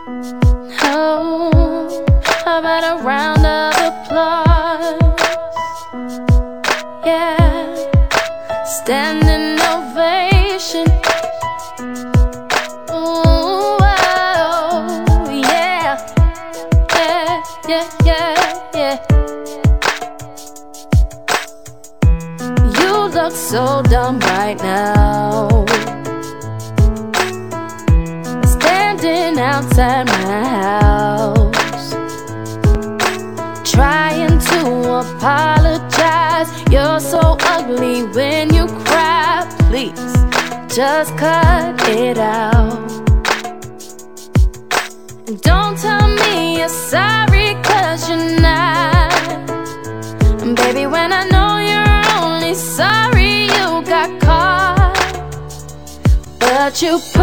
Oh, how about a round of applause? Yeah, standing ovation. Ooh, oh, yeah, yeah, yeah, yeah, yeah. You look so dumb right now, standing outside my house, trying to apologize. You're so ugly when you cry. Please, just cut it out. And don't tell me you're sorry, 'cause you're not. And baby, when I know you're only sorry you got caught, but you put